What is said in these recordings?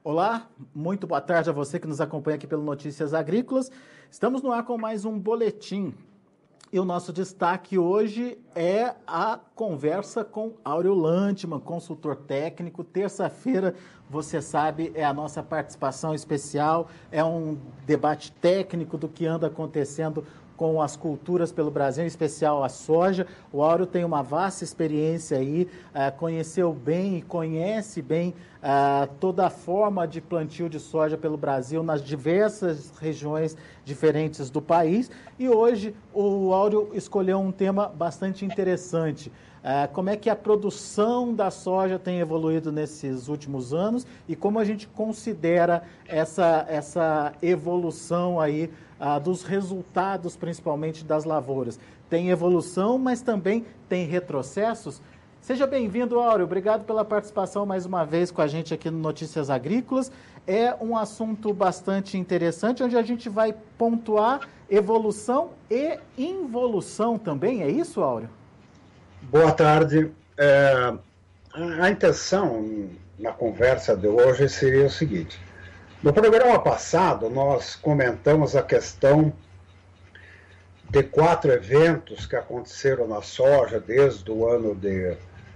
Olá, muito boa tarde a você que nos acompanha aqui pelo Notícias Agrícolas. Estamos no ar com mais um boletim. E o nosso destaque hoje é a conversa com Áureo Lantmann, consultor técnico. Terça-feira, você sabe, é a nossa participação especial, é um debate técnico do que anda acontecendo com as culturas pelo Brasil, em especial a soja. O Áureo tem uma vasta experiência aí, conheceu bem e conhece bem toda a forma de plantio de soja pelo Brasil nas diversas regiões diferentes do país. E hoje o Áureo escolheu um tema bastante interessante. Como é que a produção da soja tem evoluído nesses últimos anos e como a gente considera essa evolução aí dos resultados, principalmente das lavouras. Tem evolução, mas também tem retrocessos. Seja bem-vindo, Áureo. Obrigado pela participação mais uma vez com a gente aqui no Notícias Agrícolas. É um assunto bastante interessante, onde a gente vai pontuar evolução e involução também. É isso, Áureo? Boa tarde. A intenção na conversa de hoje seria o seguinte. No programa passado, nós comentamos a questão de 4 eventos que aconteceram na soja desde o ano de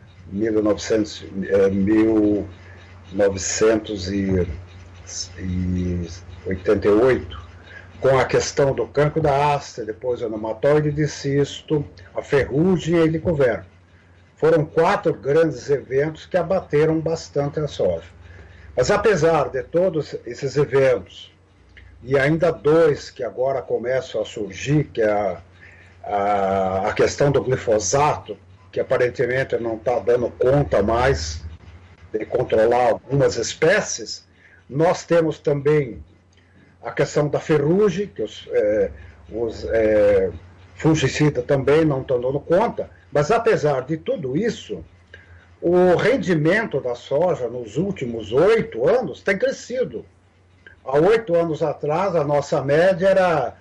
1988, com a questão do cancro da haste, depois o nematóide de cisto, a ferrugem e a helicoverpa. Foram 4 grandes eventos que abateram bastante a soja. Mas apesar de todos esses eventos, e ainda 2 que agora começam a surgir, que é a questão do glifosato, que aparentemente não está dando conta mais de controlar algumas espécies, nós temos também a questão da ferrugem, que os fungicidas também não estão dando conta, mas apesar de tudo isso, o rendimento da soja nos últimos 8 anos tem crescido. Há 8 anos atrás, a nossa média era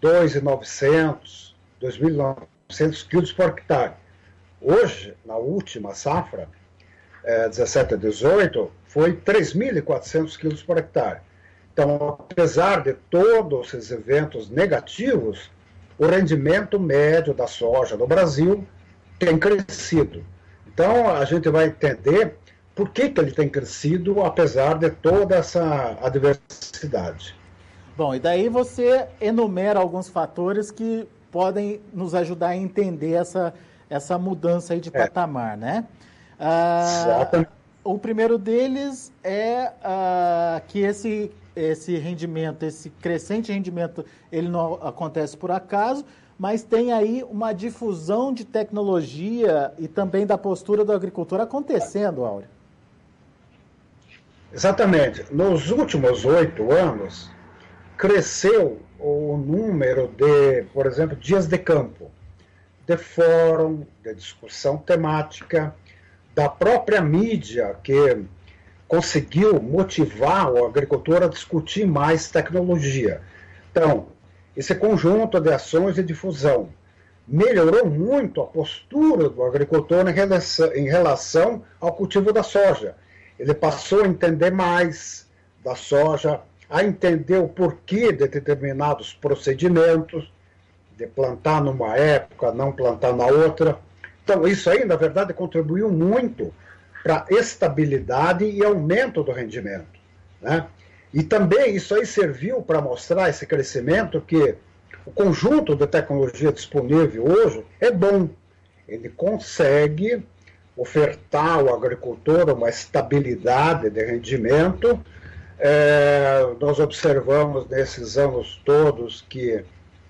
2.900 quilos por hectare. Hoje, na última safra, 17 a 18, foi 3.400 quilos por hectare. Então, apesar de todos esses eventos negativos, o rendimento médio da soja no Brasil tem crescido. Então, a gente vai entender por que ele tem crescido, apesar de toda essa adversidade. Bom, e daí você enumera alguns fatores que podem nos ajudar a entender essa mudança aí de patamar, né? Exatamente. O primeiro deles é que esse rendimento, esse crescente rendimento, ele não acontece por acaso, mas tem aí uma difusão de tecnologia e também da postura do agricultor acontecendo, Áureo. Exatamente. Nos últimos 8 anos, cresceu o número de, por exemplo, dias de campo, de fórum, de discussão temática, da própria mídia, que conseguiu motivar o agricultor a discutir mais tecnologia. Então, esse conjunto de ações de difusão melhorou muito a postura do agricultor em relação ao cultivo da soja. Ele passou a entender mais da soja, a entender o porquê de determinados procedimentos, de plantar numa época, não plantar na outra. Então, isso aí, na verdade, contribuiu muito para a estabilidade e aumento do rendimento, né? E também isso aí serviu para mostrar esse crescimento que o conjunto de tecnologia disponível hoje é bom. Ele consegue ofertar ao agricultor uma estabilidade de rendimento. Nós observamos nesses anos todos que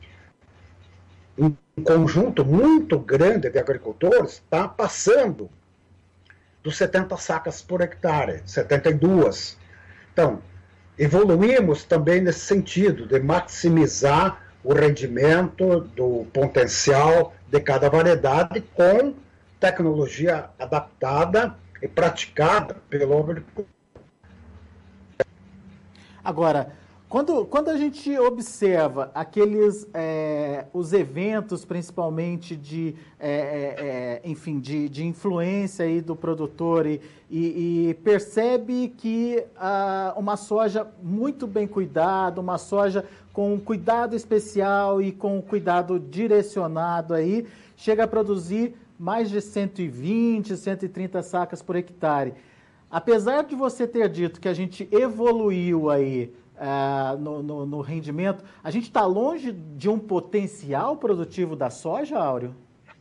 um conjunto muito grande de agricultores está passando dos 70 sacas por hectare, 72. Então, evoluímos também nesse sentido, de maximizar o rendimento do potencial de cada variedade com tecnologia adaptada e praticada pelo agricultor. Agora, Quando a gente observa aqueles, os eventos, principalmente enfim, de influência aí do produtor e percebe que uma soja muito bem cuidada, uma soja com cuidado especial e com cuidado direcionado aí, chega a produzir mais de 120, 130 sacas por hectare. Apesar de você ter dito que a gente evoluiu aí no rendimento, a gente está longe de um potencial produtivo da soja, Áureo?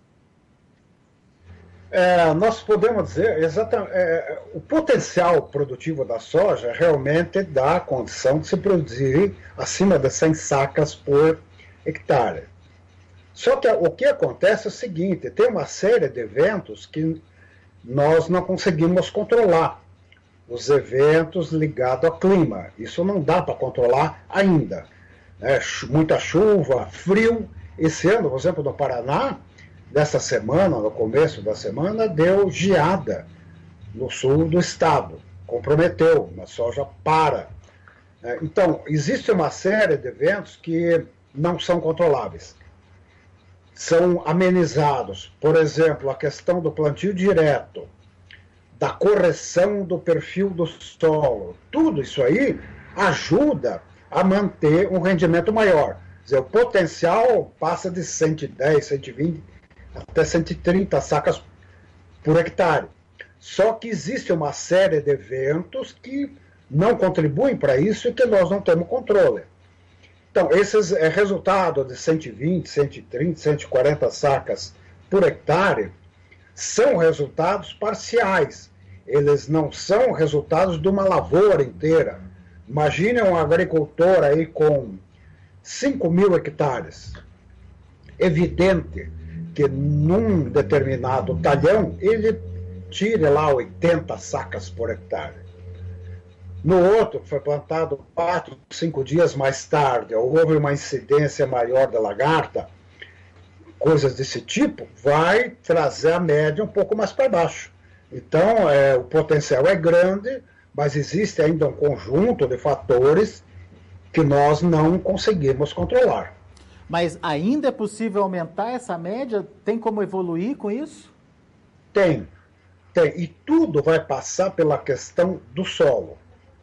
Nós podemos dizer exatamente, o potencial produtivo da soja realmente dá a condição de se produzir acima de 100 sacas por hectare. Só que o que acontece é o seguinte, tem uma série de eventos que nós não conseguimos controlar. Os eventos ligados ao clima. Isso não dá para controlar ainda. Muita chuva, frio. Esse ano, por exemplo, no Paraná, dessa semana, no começo da semana, deu geada no sul do estado. Comprometeu, a soja para. Então, existe uma série de eventos que não são controláveis. São amenizados. Por exemplo, a questão do plantio direto, da correção do perfil do solo. Tudo isso aí ajuda a manter um rendimento maior. Quer dizer, o potencial passa de 110, 120 até 130 sacas por hectare. Só que existe uma série de eventos que não contribuem para isso e que nós não temos controle. Então, esses resultados de 120, 130, 140 sacas por hectare são resultados parciais. Eles não são resultados de uma lavoura inteira. Imagine um agricultor aí com 5.000 hectares. Evidente que num determinado talhão ele tire lá 80 sacas por hectare. No outro, que foi plantado 4, 5 dias mais tarde, houve uma incidência maior da lagarta, coisas desse tipo, vai trazer a média um pouco mais para baixo. Então, o potencial é grande, mas existe ainda um conjunto de fatores que nós não conseguimos controlar. Mas ainda é possível aumentar essa média? Tem como evoluir com isso? Tem. E tudo vai passar pela questão do solo.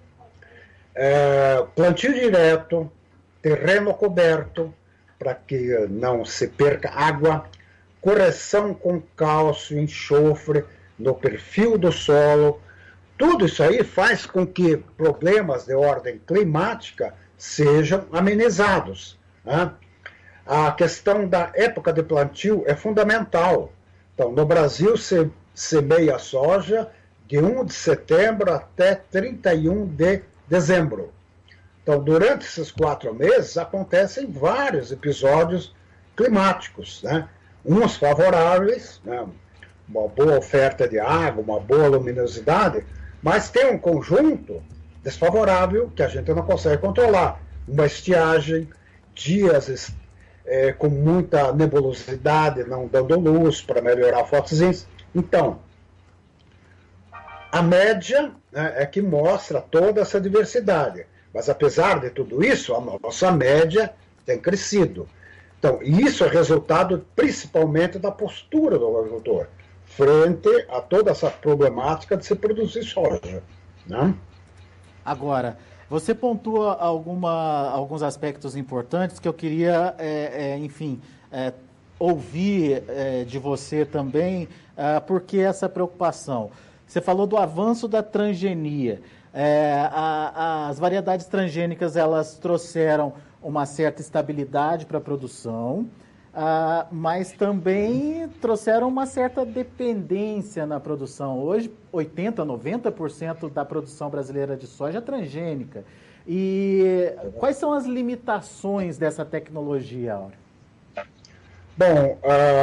Plantio direto, terreno coberto, para que não se perca água, correção com cálcio, enxofre no perfil do solo. Tudo isso aí faz com que problemas de ordem climática sejam amenizados. A questão da época de plantio é fundamental. Então, no Brasil, se semeia soja de 1 de setembro até 31 de dezembro. Então, durante esses 4 meses, acontecem vários episódios climáticos, uns favoráveis, uma boa oferta de água, uma boa luminosidade, mas tem um conjunto desfavorável que a gente não consegue controlar. Uma estiagem, dias com muita nebulosidade, não dando luz para melhorar a fotossíntese. Então, a média é que mostra toda essa diversidade. Mas, apesar de tudo isso, a nossa média tem crescido. Então, isso é resultado principalmente da postura do agricultor, frente a toda essa problemática de se produzir soja. Agora, você pontua alguns aspectos importantes que eu queria, ouvir de você também, porque essa preocupação. Você falou do avanço da transgenia. As variedades transgênicas, elas trouxeram uma certa estabilidade para a produção, mas também trouxeram uma certa dependência na produção. Hoje, 80%, 90% da produção brasileira de soja é transgênica. E quais são as limitações dessa tecnologia, Áureo? Bom,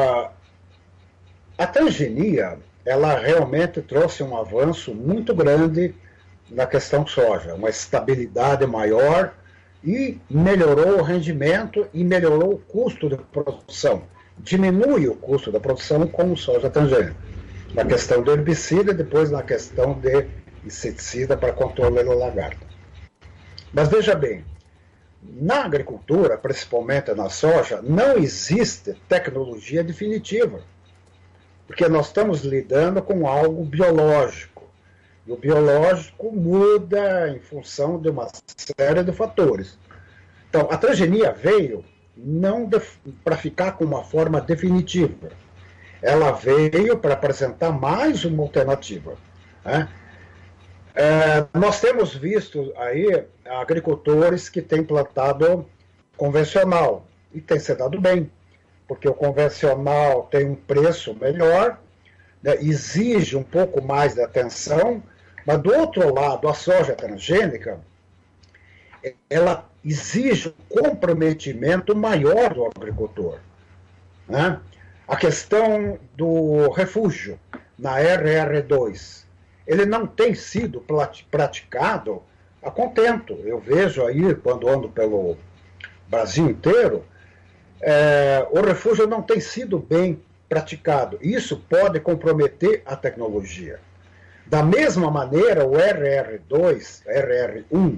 a transgenia, ela realmente trouxe um avanço muito grande na questão soja, uma estabilidade maior e melhorou o rendimento e melhorou o custo de produção. Diminui o custo da produção com soja transgênica. Na questão do herbicida e depois na questão de inseticida para controle da lagarta. Mas veja bem, Na agricultura, principalmente na soja, não existe tecnologia definitiva, porque nós estamos lidando com algo biológico. E o biológico muda em função de uma série de fatores. Então, a transgenia veio não para ficar com uma forma definitiva. Ela veio para apresentar mais uma alternativa. Né? Nós temos visto aí agricultores que têm plantado convencional e tem se dado bem, porque o convencional tem um preço melhor, né, exige um pouco mais de atenção, mas do outro lado, a soja transgênica, ela exige um comprometimento maior do agricultor. Né? A questão do refúgio na RR2, ele não tem sido praticado a contento. Eu vejo aí, quando ando pelo Brasil inteiro, o refúgio não tem sido bem praticado. Isso pode comprometer a tecnologia. Da mesma maneira, o RR2, RR1,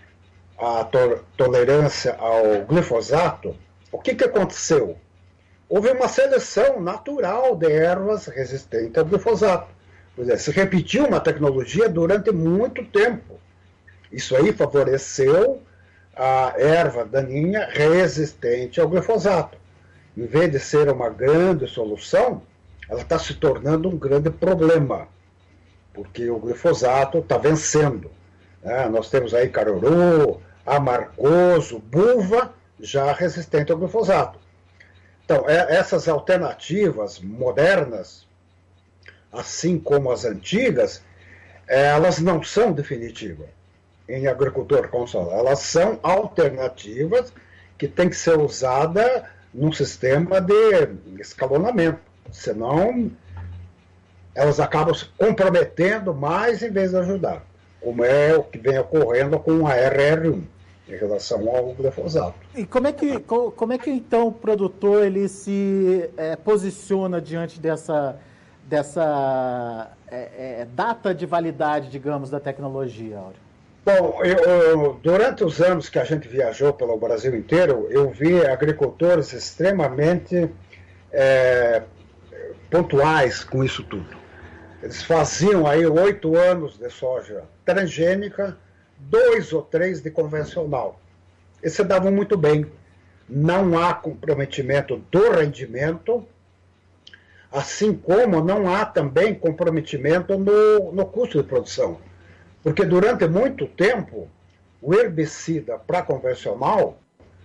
a tolerância ao glifosato, o que aconteceu? Houve uma seleção natural de ervas resistentes ao glifosato. Se repetiu uma tecnologia durante muito tempo. Isso aí favoreceu a erva daninha resistente ao glifosato. Em vez de ser uma grande solução, ela está se tornando um grande problema, porque o glifosato está vencendo. Nós temos aí caruru, amargoso, buva, já resistente ao glifosato. Então, essas alternativas modernas, assim como as antigas, elas não são definitivas em agricultura convencional. Elas são alternativas que têm que ser usadas num sistema de escalonamento. Senão, elas acabam se comprometendo mais em vez de ajudar, como é o que vem ocorrendo com a RR1 em relação ao glifosato. E como é que então o produtor ele se posiciona diante dessa data de validade, digamos, da tecnologia, Áureo? Bom, durante os anos que a gente viajou pelo Brasil inteiro, eu vi agricultores extremamente pontuais com isso tudo. Eles faziam aí 8 anos de soja transgênica, 2 ou 3 de convencional. E se davam muito bem. Não há comprometimento do rendimento, assim como não há também comprometimento no custo de produção. Porque durante muito tempo, o herbicida para convencional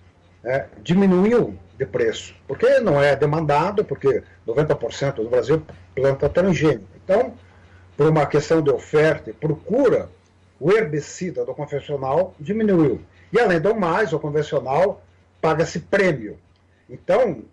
diminuiu de preço, porque não é demandado, porque 90% do Brasil planta transgênico. Então, por uma questão de oferta e procura, o herbicida do convencional diminuiu. E, além do mais, o convencional paga-se prêmio. Então,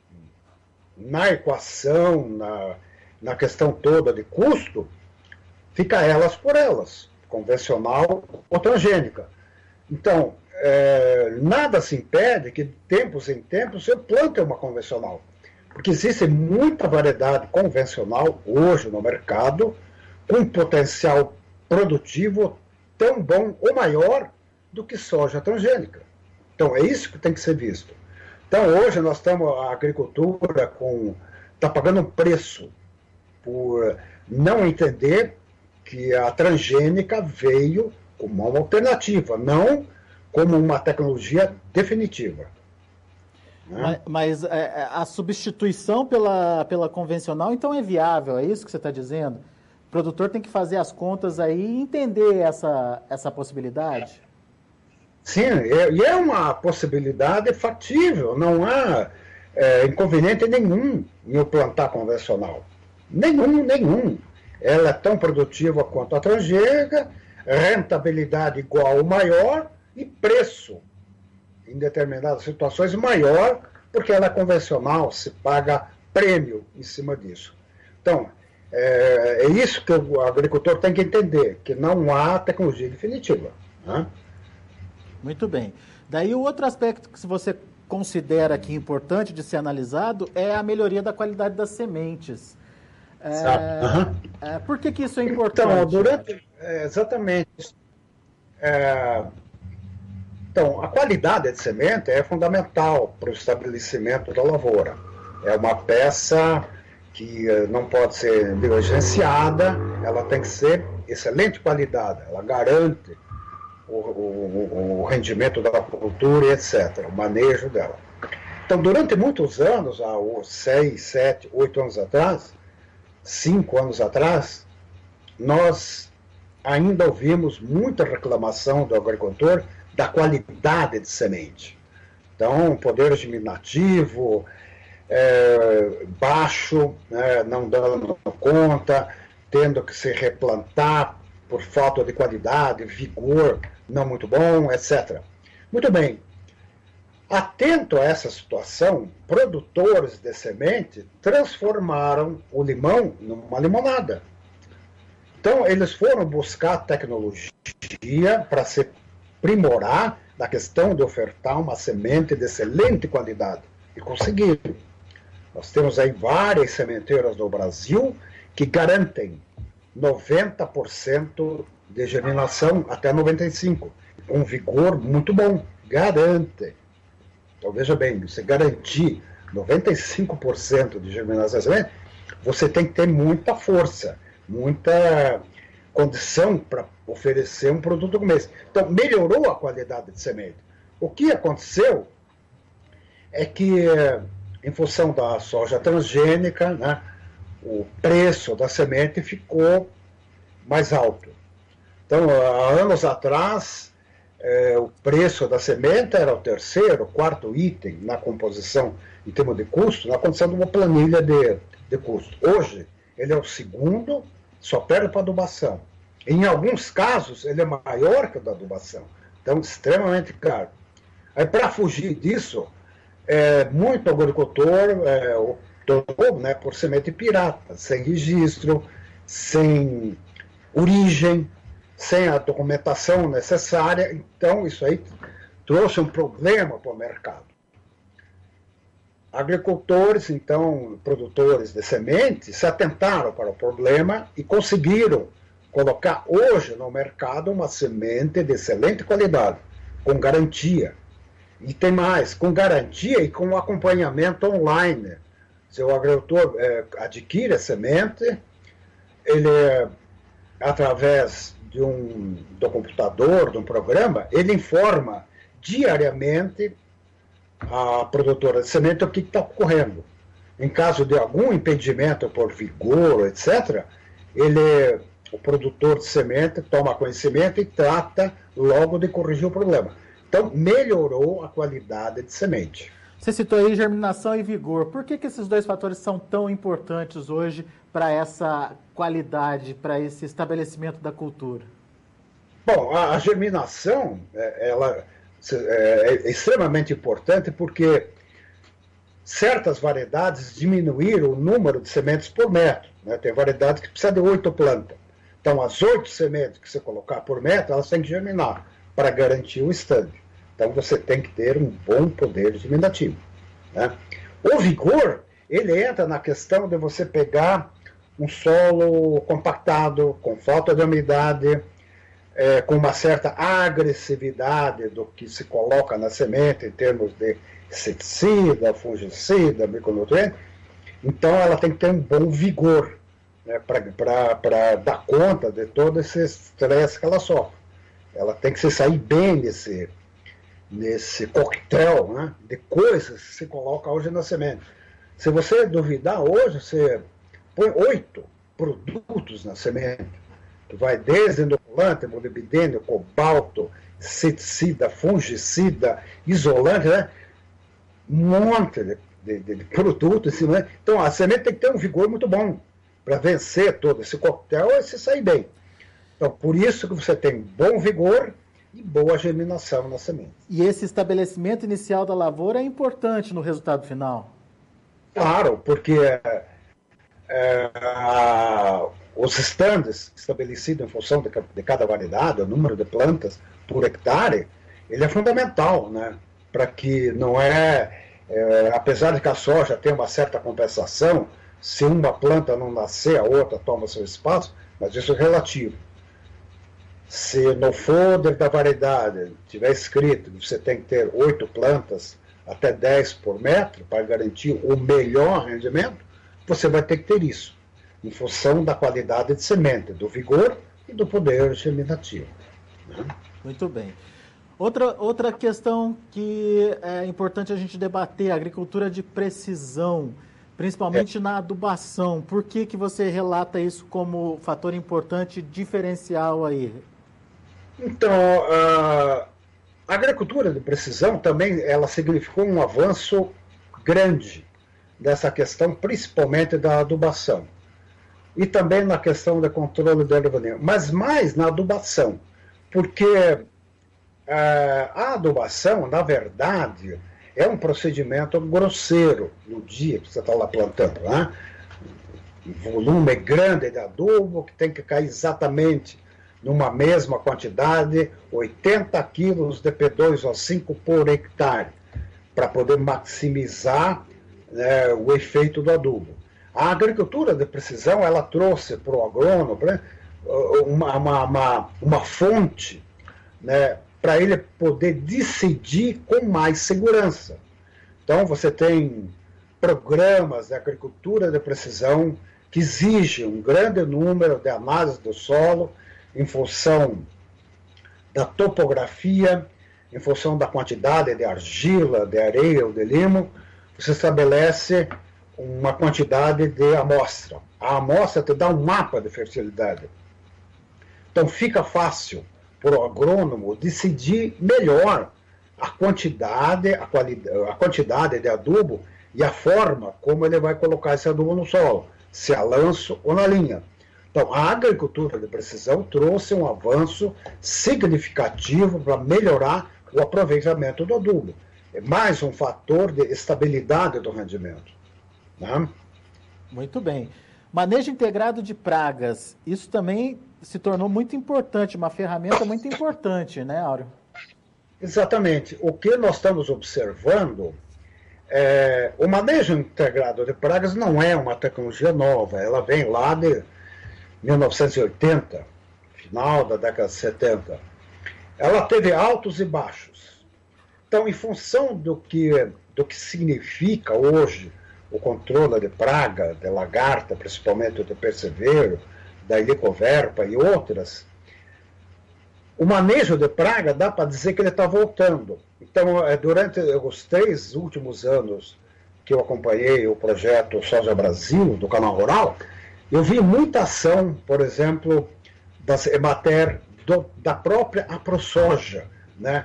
na equação, na questão toda de custo, fica elas por elas, convencional ou transgênica. Então, nada se impede que, de tempos em tempos, você plante uma convencional. Porque existe muita variedade convencional hoje no mercado, com potencial produtivo tão bom ou maior do que soja transgênica. Então, é isso que tem que ser visto. Então, hoje nós estamos, a agricultura está pagando um preço por não entender que a transgênica veio como uma alternativa, não como uma tecnologia definitiva. Mas a substituição pela convencional, então, é viável, é isso que você está dizendo? O produtor tem que fazer as contas aí e entender essa possibilidade? Sim, e é uma possibilidade factível, não há inconveniente nenhum em eu plantar convencional. Nenhum. Ela é tão produtiva quanto a transgênica, rentabilidade igual ou maior e preço, em determinadas situações, maior, porque ela é convencional, se paga prêmio em cima disso. Então, é isso que o agricultor tem que entender, que não há tecnologia definitiva. Né? Muito bem. Daí o outro aspecto que você considera aqui importante de ser analisado é a melhoria da qualidade das sementes. Por que isso é importante? Então, exatamente. Então, a qualidade de semente é fundamental para o estabelecimento da lavoura. É uma peça que não pode ser negligenciada, ela tem que ser excelente qualidade, ela garante o rendimento da cultura, etc., o manejo dela. Então, durante muitos anos, há 6, 7, 8 anos atrás, 5 anos atrás, nós ainda ouvimos muita reclamação do agricultor da qualidade de semente. Então, poder germinativo baixo, né, não dando conta, tendo que se replantar por falta de qualidade, vigor não muito bom, etc. Muito bem. Atento a essa situação, produtores de semente transformaram o limão numa limonada. Então, eles foram buscar tecnologia para se aprimorar na questão de ofertar uma semente de excelente qualidade. E conseguiram. Nós temos aí várias sementeiras no Brasil que garantem 90% de germinação até 95%, com vigor muito bom. Garante. Então, veja bem, você garantir 95% de germinação, você tem que ter muita força, muita condição para oferecer um produto como esse. Então, melhorou a qualidade de semente. O que aconteceu é que, em função da soja transgênica, né, o preço da semente ficou mais alto. Então, há anos atrás, o preço da semente era o terceiro, quarto item na composição em termos de custo, na condição de uma planilha de custo. Hoje, ele é o segundo, só perde para a adubação. Em alguns casos, ele é maior que o da adubação. Então, extremamente caro. Aí, para fugir disso, muito agricultor optou, né, por semente pirata, sem registro, sem origem, sem a documentação necessária. Então, isso aí trouxe um problema para o mercado. Agricultores, então, produtores de sementes, se atentaram para o problema e conseguiram colocar hoje no mercado uma semente de excelente qualidade, com garantia. E tem mais, com garantia e com acompanhamento online. Se o agricultor adquire a semente, ele, através do computador, de um programa, ele informa diariamente a produtora de semente o que está ocorrendo. Em caso de algum impedimento por vigor, etc., o produtor de semente toma conhecimento e trata logo de corrigir o problema. Então, melhorou a qualidade de semente. Você citou aí germinação e vigor. Por que esses dois fatores são tão importantes hoje para essa qualidade, para esse estabelecimento da cultura? Bom, a germinação ela é extremamente importante porque certas variedades diminuíram o número de sementes por metro. Né? Tem variedades que precisam de 8 plantas. Então, as 8 sementes que você colocar por metro, elas têm que germinar para garantir o estande. Então, você tem que ter um bom poder germinativo. Né? O vigor, ele entra na questão de você pegar um solo compactado, com falta de umidade, com uma certa agressividade do que se coloca na semente em termos de inseticida, fungicida, micronutriente. Então, ela tem que ter um bom vigor, né, para dar conta de todo esse estresse que ela sofre. Ela tem que se sair bem nesse coquetel, né, de coisas que se coloca hoje na semente. Se você duvidar, hoje você põe 8 produtos na semente, que vai desde inoculante, molibdênio, cobalto, inseticida, fungicida, isolante, né? Um monte de produtos. Né? Então, a semente tem que ter um vigor muito bom para vencer todo esse coquetel e se sair bem. Então, por isso que você tem bom vigor e boa germinação na semente. E esse estabelecimento inicial da lavoura é importante no resultado final? Claro, porque os estandes estabelecidos em função de cada variedade, o número de plantas por hectare, ele é fundamental, né? Para que não apesar de que a soja tem uma certa compensação, se uma planta não nascer, a outra toma seu espaço, mas isso é relativo. Se no folder da variedade tiver escrito que você tem que ter 8 plantas até 10 por metro para garantir o melhor rendimento, você vai ter que ter isso, em função da qualidade de semente, do vigor e do poder germinativo. Né? Muito bem. Outra questão que é importante a gente debater, a agricultura de precisão, principalmente na adubação. Por que você relata isso como fator importante diferencial aí? Então, a agricultura de precisão também ela significou um avanço grande dessa questão, principalmente da adubação. E também na questão do controle da erva daninha, mas mais na adubação, porque a adubação, na verdade, é um procedimento grosseiro no dia que você está lá plantando, né? Um volume grande de adubo que tem que cair exatamente numa mesma quantidade, 80 quilos de P2O5 por hectare, para poder maximizar o efeito do adubo. A agricultura de precisão, ela trouxe para o agrônomo, né, uma fonte, né, para ele poder decidir com mais segurança. Então, você tem programas de agricultura de precisão que exigem um grande número de análises do solo em função da topografia, em função da quantidade de argila, de areia ou de limo. Você estabelece uma quantidade de amostra. A amostra te dá um mapa de fertilidade. Então, fica fácil para o agrônomo decidir melhor a quantidade de adubo e a forma como ele vai colocar esse adubo no solo, se a lanço ou na linha. Então, a agricultura de precisão trouxe um avanço significativo para melhorar o aproveitamento do adubo. É mais um fator de estabilidade do rendimento. Né? Muito bem. Manejo integrado de pragas, isso também se tornou muito importante, uma ferramenta muito importante, né, Áureo? Exatamente. O que nós estamos observando o manejo integrado de pragas não é uma tecnologia nova, ela vem lá de 1980, final da década de 70. Ela teve altos e baixos. Então, em função do que significa hoje o controle de praga, de lagarta, principalmente de percevejo, da helicoverpa e outras, o manejo de praga dá para dizer que ele está voltando. Então, durante os 3 últimos anos que eu acompanhei o projeto Soja Brasil, do Canal Rural, eu vi muita ação, por exemplo, das Emater, da própria AproSoja, né?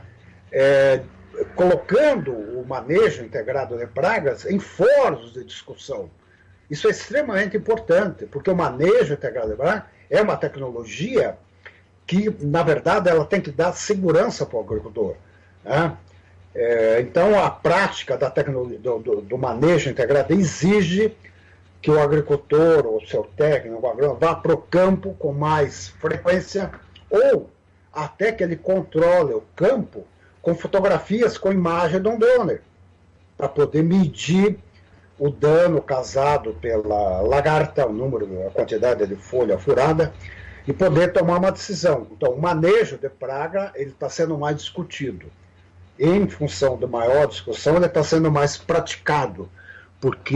Colocando o manejo integrado de pragas em fóruns de discussão. Isso é extremamente importante, porque o manejo integrado de pragas é uma tecnologia que, na verdade, ela tem que dar segurança para o agricultor. Né? Então, a prática da tecnologia, do manejo integrado exige que o agricultor, o seu técnico, o agrônomo, vá para o campo com mais frequência, ou até que ele controle o campo com fotografias, com imagem de um drone, para poder medir o dano causado pela lagarta, o número, a quantidade de folha furada, e poder tomar uma decisão. Então, o manejo de praga ele está sendo mais discutido. Em função da maior discussão, ele está sendo mais praticado, porque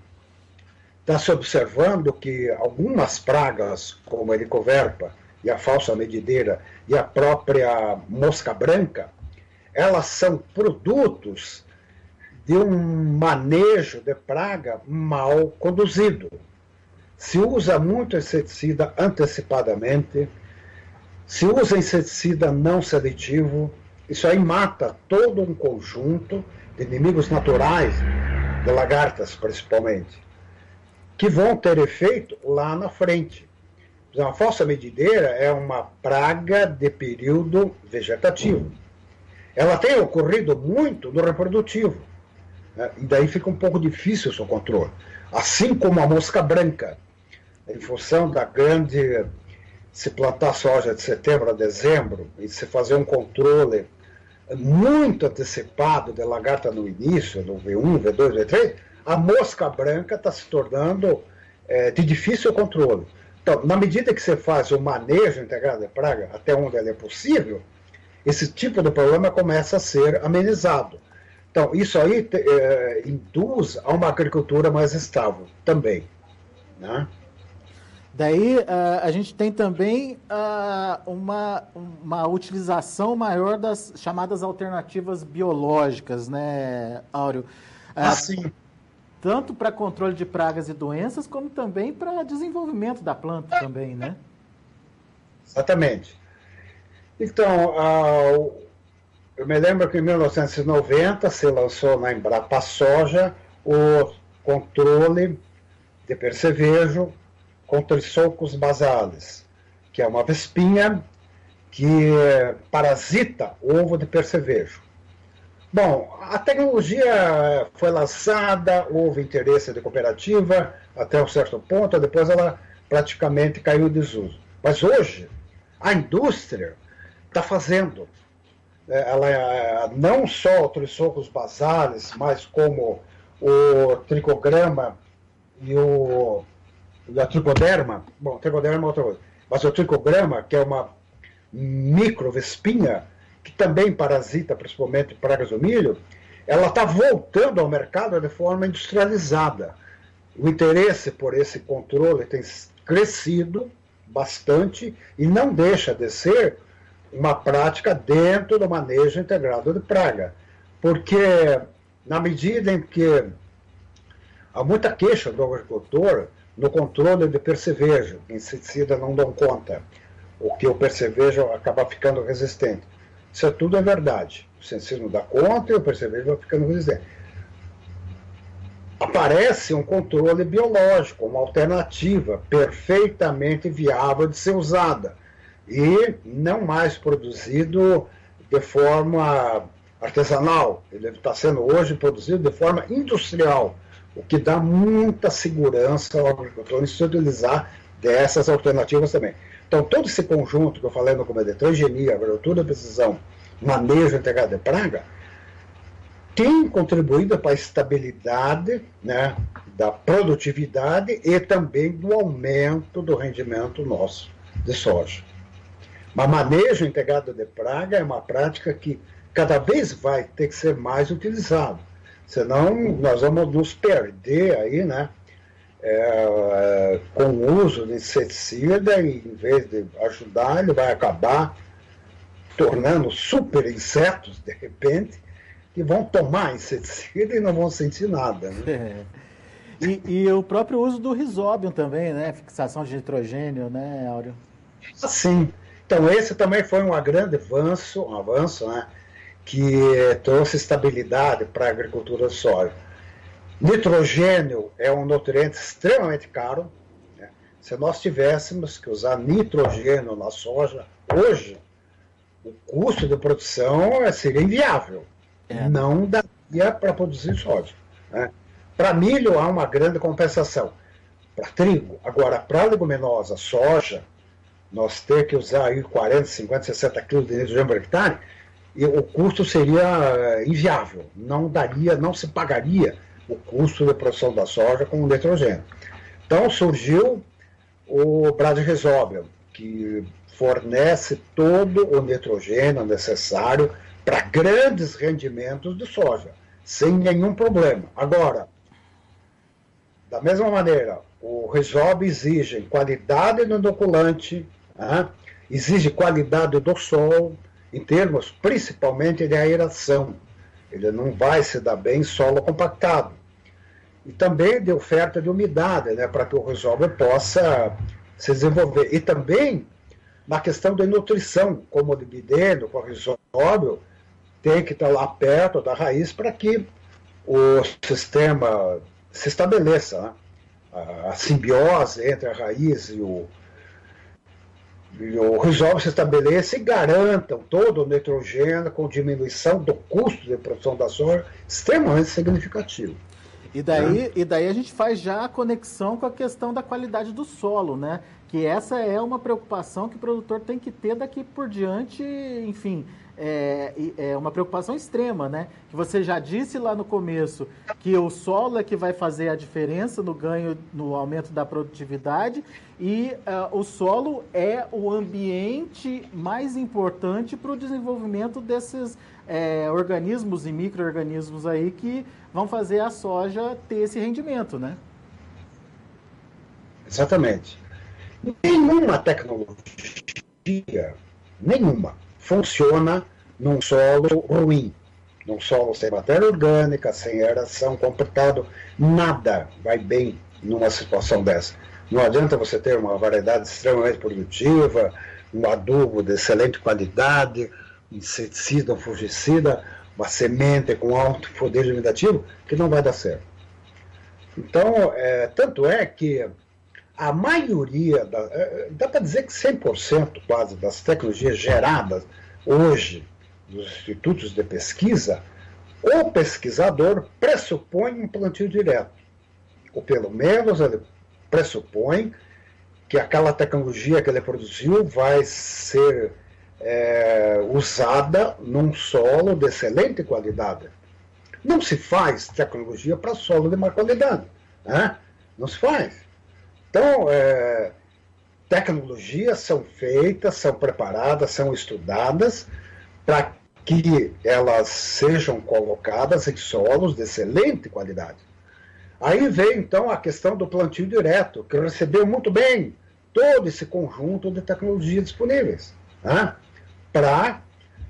está se observando que algumas pragas, como a helicoverpa e a falsa medideira e a própria mosca branca, elas são produtos de um manejo de praga mal conduzido. Se usa muito inseticida antecipadamente, se usa inseticida não seletivo, isso aí mata todo um conjunto de inimigos naturais, de lagartas principalmente, que vão ter efeito lá na frente. A falsa medideira é uma praga de período vegetativo. Ela tem ocorrido muito no reprodutivo, né? E daí fica um pouco difícil o seu controle. Assim como a mosca branca, em função da grande, se plantar soja de setembro a dezembro e se fazer um controle muito antecipado de lagarta no início, no V1, V2, V3, a mosca branca está se tornando de difícil controle. Então, na medida que você faz o manejo integrado de praga, até onde ele é possível, esse tipo de problema começa a ser amenizado. Então, isso aí induz a uma agricultura mais estável também, né? Daí a gente tem também uma utilização maior das chamadas alternativas biológicas, né, Áureo? Sim. Tanto para controle de pragas e doenças, como também para desenvolvimento da planta também, né? Exatamente. Então, eu me lembro que em 1990 se lançou na Embrapa Soja o controle de percevejo com trisulcos basales, que é uma vespinha que parasita o ovo de percevejo. Bom, a tecnologia foi lançada, houve interesse de cooperativa até um certo ponto, depois ela praticamente caiu em desuso. Mas hoje, a indústria está fazendo. Ela não só o trisulcos basales, mas como o tricograma e a tricoderma. Bom, o tricoderma é outra coisa. Mas o tricograma, que é uma microvespinha, que também parasita principalmente pragas do milho, ela está voltando ao mercado de forma industrializada. O interesse por esse controle tem crescido bastante e não deixa de ser uma prática dentro do manejo integrado de praga. Porque, na medida em que há muita queixa do agricultor no controle de percevejo, inseticida não dão conta, o que o percevejo acaba ficando resistente. Isso tudo é verdade. O inseticida não dá conta e o percevejo vai ficando resistente. Aparece um controle biológico, uma alternativa perfeitamente viável de ser usada e não mais produzido de forma artesanal. Ele está sendo hoje produzido de forma industrial, o que dá muita segurança ao agricultor em se utilizar dessas alternativas também. Então, todo esse conjunto que eu falei no começo, transgenia, agricultura de precisão, manejo integrado de praga, tem contribuído para a estabilidade, né, da produtividade e também do aumento do rendimento nosso de soja. Mas manejo integrado de praga é uma prática que cada vez vai ter que ser mais utilizado. Senão nós vamos nos perder aí, né, com o uso de inseticida e em vez de ajudar, ele vai acabar tornando super insetos, de repente, que vão tomar inseticida e não vão sentir nada. Né? E o próprio uso do Rhizobium também, né? Fixação de nitrogênio, né, Áureo? Sim. Então, esse também foi um grande avanço, né, que trouxe estabilidade para a agricultura de soja. Nitrogênio é um nutriente extremamente caro. Né? Se nós tivéssemos que usar nitrogênio na soja, hoje, o custo de produção seria inviável. Não daria para produzir soja. Né? Para milho há uma grande compensação. Para trigo. Agora, para leguminosa, soja, nós ter que usar aí 40, 50, 60 quilos de nitrogênio por hectare, e o custo seria inviável. Não daria, não se pagaria o custo de produção da soja com o nitrogênio. Então surgiu o Brad-Rhizobium, que fornece todo o nitrogênio necessário para grandes rendimentos de soja, sem nenhum problema. Agora, da mesma maneira, o Rhizobium exige qualidade no inoculante, exige qualidade do solo, em termos principalmente de aeração. Ele não vai se dar bem em solo compactado. E também de oferta de umidade, né, para que o Rhizobium possa se desenvolver. E também na questão da nutrição, como o libideno, com o Rhizobium, tem que estar lá perto da raiz para que o sistema se estabeleça, né? A simbiose entre a raiz e o Rhizobium se estabeleça e garantam todo o nitrogênio com diminuição do custo de produção da soja extremamente significativo. E daí a gente faz já a conexão com a questão da qualidade do solo, né? Que essa é uma preocupação que o produtor tem que ter daqui por diante, enfim, é uma preocupação extrema, né? Que você já disse lá no começo que o solo é que vai fazer a diferença no ganho, no aumento da produtividade, e o solo é o ambiente mais importante para o desenvolvimento desses organismos e micro-organismos aí que vão fazer a soja ter esse rendimento, né? Exatamente. Nenhuma tecnologia, nenhuma, funciona num solo ruim, num solo sem matéria orgânica, sem aeração, compactado, nada vai bem numa situação dessa. Não adianta você ter uma variedade extremamente produtiva, um adubo de excelente qualidade, um inseticida, um fungicida, uma semente com alto poder limitativo, que não vai dar certo. Então, tanto é que a maioria, dá para dizer que 100% quase das tecnologias geradas hoje nos institutos de pesquisa, o pesquisador pressupõe um plantio direto. Ou pelo menos ele pressupõe que aquela tecnologia que ele produziu vai ser usada num solo de excelente qualidade. Não se faz tecnologia para solo de má qualidade, né? Não se faz. Então, tecnologias são feitas, são preparadas, são estudadas para que elas sejam colocadas em solos de excelente qualidade. Aí vem, então, a questão do plantio direto, que recebeu muito bem todo esse conjunto de tecnologias disponíveis, né, para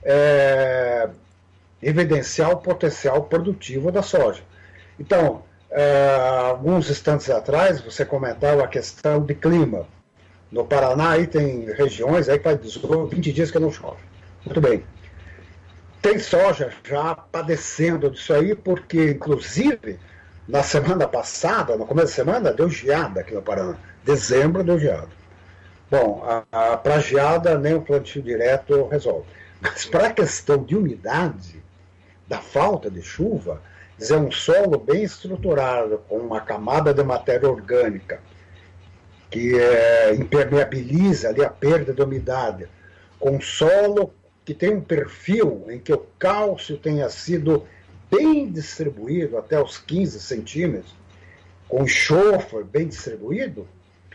evidenciar o potencial produtivo da soja. Então, alguns instantes atrás, você comentava a questão de clima. No Paraná, aí tem regiões aí que faz 20 dias que não chove. Muito bem. Tem soja já padecendo disso aí, porque, inclusive, na semana passada, no começo da semana, deu geada aqui no Paraná. Dezembro deu geada. Bom, para geada, nem o plantio direto resolve. Mas para a questão de umidade, da falta de chuva, é um solo bem estruturado, com uma camada de matéria orgânica, que impermeabiliza ali a perda de umidade, com solo que tem um perfil em que o cálcio tenha sido bem distribuído, até os 15 centímetros, com enxofre bem distribuído,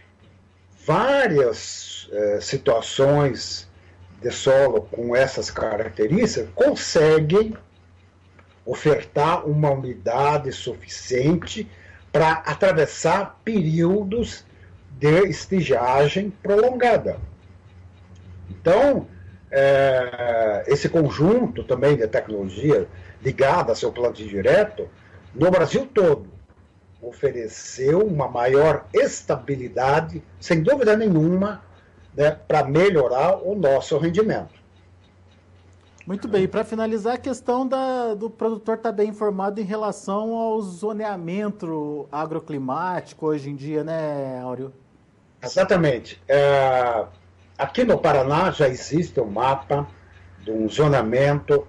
várias situações de solo com essas características conseguem ofertar uma umidade suficiente para atravessar períodos de estiagem prolongada. Então, esse conjunto também de tecnologia ligada ao seu plantio direto, no Brasil todo, ofereceu uma maior estabilidade, sem dúvida nenhuma, né, para melhorar o nosso rendimento. Muito bem, e para finalizar, a questão do produtor estar bem informado em relação ao zoneamento agroclimático hoje em dia, né, Áureo? Exatamente. Aqui no Paraná já existe um mapa de um zoneamento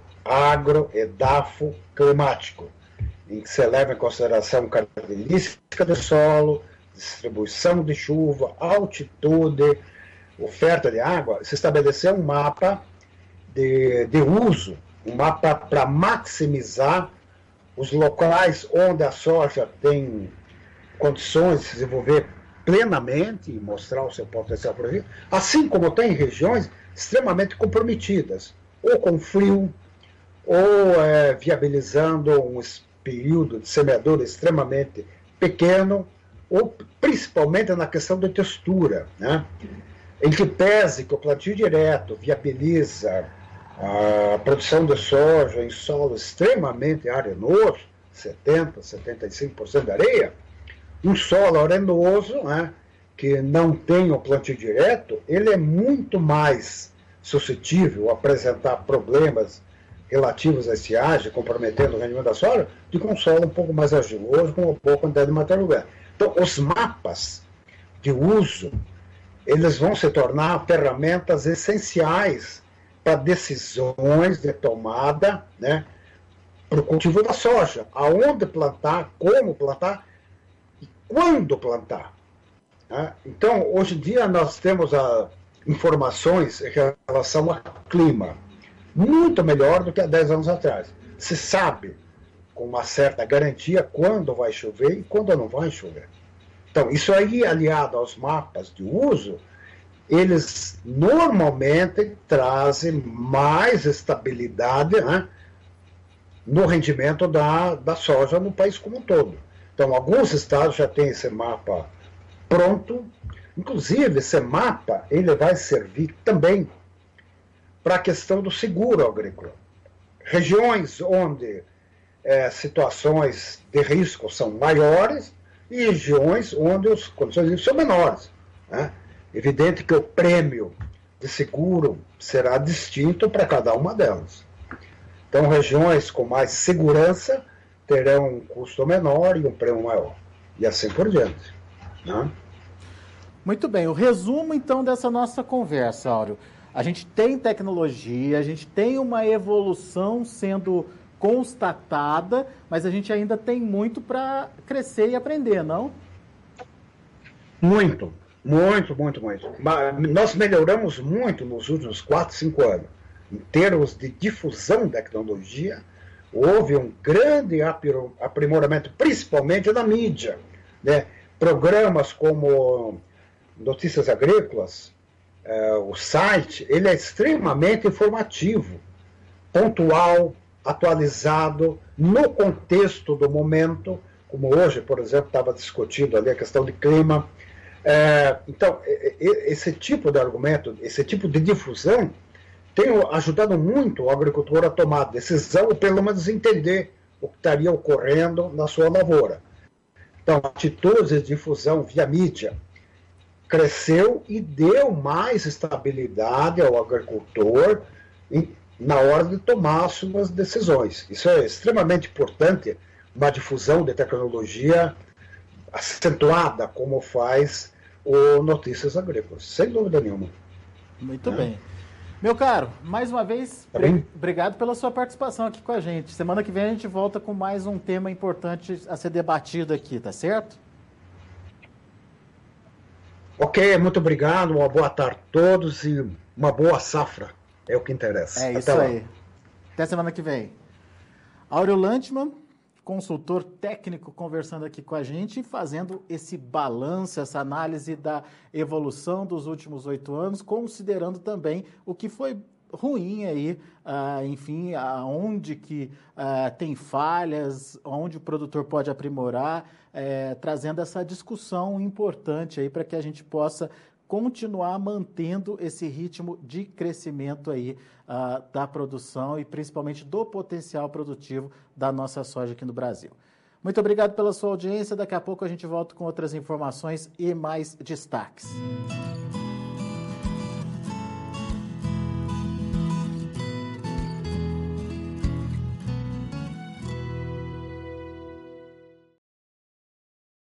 agro-edafo-climático, em que se leva em consideração característica do solo, distribuição de chuva, altitude, oferta de água. Se estabeleceu um mapa de uso, um mapa para maximizar os locais onde a soja tem condições de se desenvolver plenamente e mostrar o seu potencial produtivo, assim como tem regiões extremamente comprometidas, ou com frio, ou viabilizando um período de semeadura extremamente pequeno, ou principalmente na questão da textura, né? Em que pese que o plantio direto viabiliza a produção de soja em solo extremamente arenoso, 70%, 75% de areia, um solo arenoso, né, que não tem o plantio direto, ele é muito mais suscetível a apresentar problemas relativos à estiagem, comprometendo o rendimento da soja, do que um solo um pouco mais argiloso, com uma boa quantidade de matéria orgânica. Então, os mapas de uso, eles vão se tornar ferramentas essenciais para decisões de tomada, né, para o cultivo da soja, aonde plantar, como plantar e quando plantar. Né? Então, hoje em dia, nós temos informações em relação ao clima. muito melhor do que há 10 anos atrás. Se sabe com uma certa garantia quando vai chover e quando não vai chover. Então, isso aí, aliado aos mapas de uso, eles normalmente trazem mais estabilidade, né, no rendimento da soja no país como um todo. Então, alguns estados já têm esse mapa pronto. Inclusive, esse mapa ele vai servir também para a questão do seguro agrícola. Regiões onde situações de risco são maiores e regiões onde as condições de risco são menores, né? Evidente que o prêmio de seguro será distinto para cada uma delas. Então, regiões com mais segurança terão um custo menor e um prêmio maior. E assim por diante, né? Muito bem. O resumo, então, dessa nossa conversa, Áureo. A gente tem tecnologia, a gente tem uma evolução sendo constatada, mas a gente ainda tem muito para crescer e aprender, não? Muito. Nós melhoramos muito nos últimos 4, 5 anos. Em termos de difusão da tecnologia, houve um grande aprimoramento, principalmente na mídia, né? Programas como Notícias Agrícolas, o site, ele é extremamente informativo, pontual, atualizado, no contexto do momento, como hoje, por exemplo, estava discutindo ali a questão de clima. Então, esse tipo de argumento, esse tipo de difusão, tem ajudado muito o agricultor a tomar decisão, ou pelo menos entender o que estaria ocorrendo na sua lavoura. Então, atitudes de difusão via mídia cresceu e deu mais estabilidade ao agricultor na hora de tomar suas decisões. Isso é extremamente importante, uma difusão de tecnologia acentuada, como faz o Notícias Agrícolas, sem dúvida nenhuma. Muito bem. Meu caro, mais uma vez, obrigado pela sua participação aqui com a gente. Semana que vem a gente volta com mais um tema importante a ser debatido aqui, tá certo? Ok, muito obrigado, uma boa tarde a todos e uma boa safra, é o que interessa. É isso aí. Até semana que vem. Áureo Landmann, consultor técnico, conversando aqui com a gente e fazendo esse balanço, essa análise da evolução dos últimos 8 anos, considerando também o que foi ruim aí, enfim, aonde que tem falhas, onde o produtor pode aprimorar, trazendo essa discussão importante aí para que a gente possa continuar mantendo esse ritmo de crescimento aí da produção e principalmente do potencial produtivo da nossa soja aqui no Brasil. Muito obrigado pela sua audiência. Daqui a pouco a gente volta com outras informações e mais destaques.